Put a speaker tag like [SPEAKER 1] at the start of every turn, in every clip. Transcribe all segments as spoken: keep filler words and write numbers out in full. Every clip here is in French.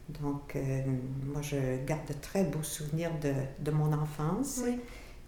[SPEAKER 1] Donc, euh, moi, je garde de très beaux souvenirs de, de mon enfance.
[SPEAKER 2] Oui.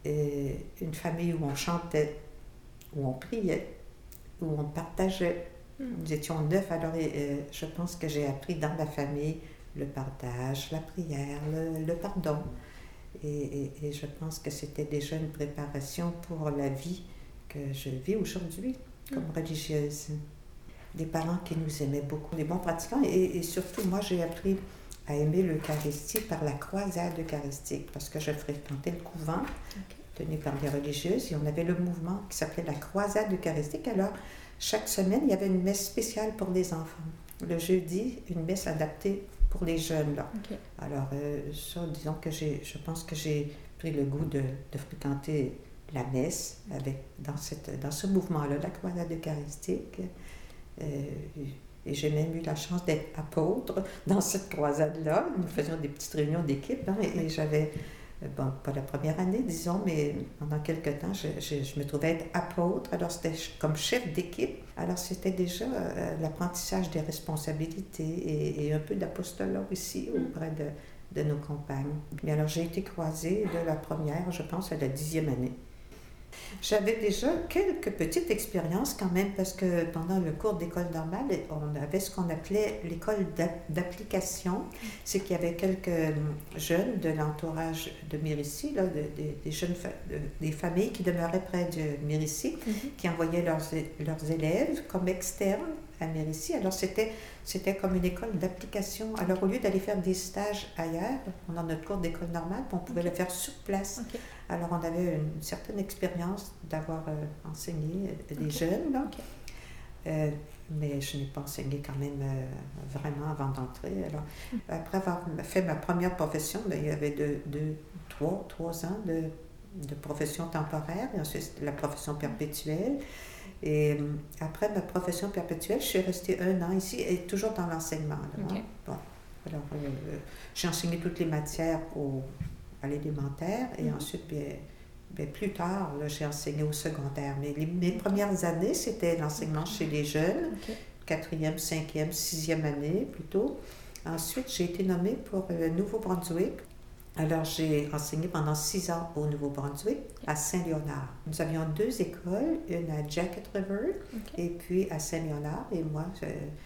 [SPEAKER 1] Et une famille où on chantait, où on priait, où on partageait. Mm. Nous étions neuf, alors euh, je pense que j'ai appris dans la famille le partage, la prière, le, le pardon. Et, et, et je pense que c'était déjà une préparation pour la vie que je vis aujourd'hui comme mm. religieuse. Des parents qui nous aimaient beaucoup, des bons pratiquants. Et, et surtout, moi, j'ai appris à aimer l'Eucharistie par la croisade eucharistique, parce que je fréquentais le couvent okay. tenu par des religieuses, et on avait le mouvement qui s'appelait la croisade eucharistique. Alors, chaque semaine, il y avait une messe spéciale pour les enfants. Le jeudi, une messe adaptée pour les jeunes. Là. Okay. Alors, euh, ça, disons que j'ai, je pense que j'ai pris le goût de, de fréquenter la messe avec, dans, cette, dans ce mouvement-là, la croisade eucharistique. Euh, et j'ai même eu la chance d'être apôtre dans cette croisade-là. Nous faisions des petites réunions d'équipe hein, et, et j'avais, bon, pas la première année, disons, mais pendant quelques temps, je, je, je me trouvais être apôtre. Alors, c'était comme chef d'équipe. Alors, c'était déjà euh, l'apprentissage des responsabilités et, et un peu d'apostolat aussi auprès de, de nos compagnes. Mais alors, j'ai été croisée de la première, je pense, à la dixième année. J'avais déjà quelques petites expériences quand même parce que pendant le cours d'école normale, on avait ce qu'on appelait l'école d'application. C'est qu'il y avait quelques jeunes de l'entourage de Mérici, là, de, de, des, jeunes fa de, des familles qui demeuraient près de Mérici, mm-hmm. qui envoyaient leurs, leurs élèves comme externes à Mérici. Alors c'était, c'était comme une école d'application. Alors au lieu d'aller faire des stages ailleurs, on a notre cours d'école normale, on pouvait okay. le faire sur place. Okay. Alors on avait une certaine expérience d'avoir euh, enseigné des okay. jeunes, là. Okay. Euh, mais je n'ai pas enseigné quand même euh, vraiment avant d'entrer. Alors, mm. après avoir fait ma première profession, bien, il y avait deux, deux, trois, trois ans de, de profession temporaire, et ensuite la profession perpétuelle. Et euh, après ma profession perpétuelle, je suis restée un an ici, et toujours dans l'enseignement. Okay. Bon, alors, euh, j'ai enseigné toutes les matières au, à l'élémentaire, et mm-hmm. ensuite, bien, bien, plus tard, là, j'ai enseigné au secondaire. Mais les, mes premières années, c'était l'enseignement okay. chez les jeunes, okay. quatrième, cinquième, sixième année plutôt. Ensuite, j'ai été nommée pour le Nouveau-Brunswick. Alors, j'ai enseigné pendant six ans au Nouveau-Brunswick, à Saint-Léonard. Nous avions deux écoles, une à Jacket River okay. et puis à Saint-Léonard. Et moi, je,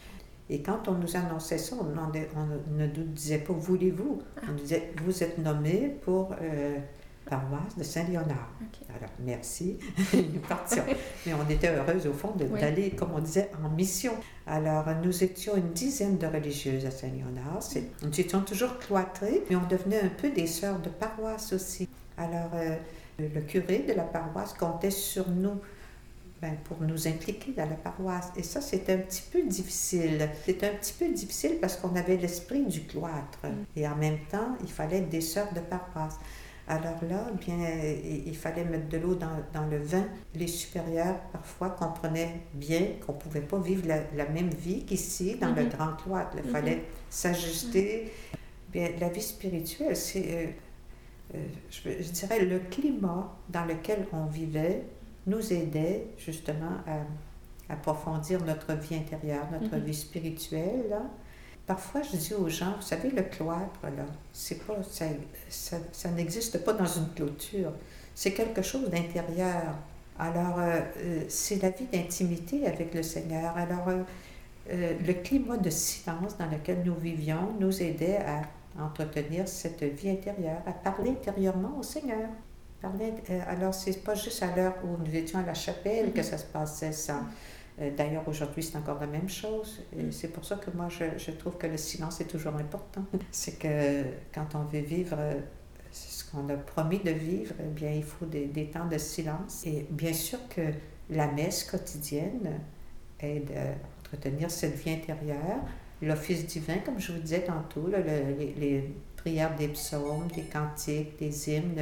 [SPEAKER 1] et quand on nous annonçait ça, on, demandait, on ne nous disait pas « voulez-vous ». On nous disait « vous êtes nommé pour euh, paroisse de Saint-Léonard okay. ». Alors, merci, nous partions. Mais on était heureuses au fond de, oui. d'aller, comme on disait, en mission. Alors, nous étions une dizaine de religieuses à Saint-Léonard. C'est, nous étions toujours cloîtrées, mais on devenait un peu des sœurs de paroisse aussi. Alors, euh, le curé de la paroisse comptait sur nous ben, pour nous impliquer dans la paroisse. Et ça, c'était un petit peu difficile. C'était un petit peu difficile parce qu'on avait l'esprit du cloître. Mm. Et en même temps, il fallait être des sœurs de paroisse. Alors là, bien, il fallait mettre de l'eau dans, dans le vin. Les supérieurs, parfois, comprenaient bien qu'on ne pouvait pas vivre la, la même vie qu'ici, dans mm-hmm. le grand cloître. Il mm-hmm. fallait s'ajuster. Mm-hmm. Bien, la vie spirituelle, c'est, euh, euh, je, je dirais, le climat dans lequel on vivait nous aidait justement à, à approfondir notre vie intérieure, notre mm-hmm. vie spirituelle, là. Parfois, je dis aux gens, vous savez, le cloître, là, c'est pas, ça, ça, ça n'existe pas dans une clôture. C'est quelque chose d'intérieur. Alors, euh, c'est la vie d'intimité avec le Seigneur. Alors, euh, euh, le climat de silence dans lequel nous vivions nous aidait à entretenir cette vie intérieure, à parler intérieurement au Seigneur. Parler, euh, alors, c'est pas juste à l'heure où nous étions à la chapelle mm-hmm. que ça se passait ça. D'ailleurs, aujourd'hui, c'est encore la même chose. Et c'est pour ça que moi, je, je trouve que le silence est toujours important. C'est que quand on veut vivre ce qu'on a promis de vivre, eh bien, il faut des, des temps de silence. Et bien sûr que la messe quotidienne aide à entretenir cette vie intérieure. L'office divin, comme je vous disais tantôt, là, le, les, les prières des psaumes, des cantiques, des hymnes,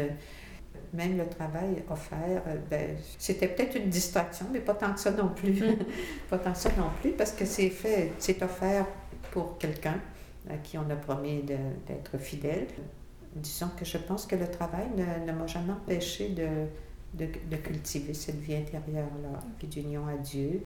[SPEAKER 1] même le travail offert, ben, c'était peut-être une distraction, mais pas tant que ça non plus. Mm. Pas tant que ça non plus, parce que c'est fait, c'est offert pour quelqu'un à qui on a promis de, d'être fidèle. Disons que je pense que le travail ne, ne m'a jamais empêché de, de, de cultiver cette vie intérieure-là, puis d'union à Dieu.